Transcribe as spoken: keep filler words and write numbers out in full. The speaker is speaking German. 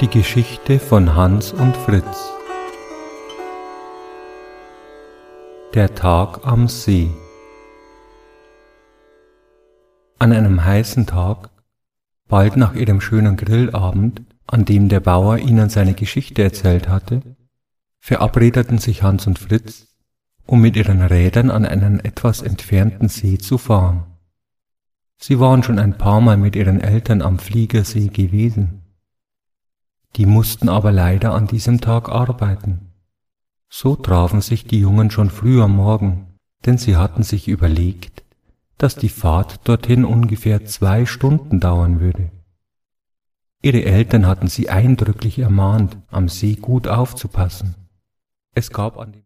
Die Geschichte von Hans und Fritz. Der Tag am See. An einem heißen Tag, bald nach ihrem schönen Grillabend, an dem der Bauer ihnen seine Geschichte erzählt hatte, verabredeten sich Hans und Fritz, um mit ihren Rädern an einen etwas entfernten See zu fahren. Sie waren schon ein paar Mal mit ihren Eltern am Fliegersee gewesen. Die mussten aber leider an diesem Tag arbeiten. So trafen sich die Jungen schon früh am Morgen, denn sie hatten sich überlegt, dass die Fahrt dorthin ungefähr zwei Stunden dauern würde. Ihre Eltern hatten sie eindrücklich ermahnt, am See gut aufzupassen. Es gab an dem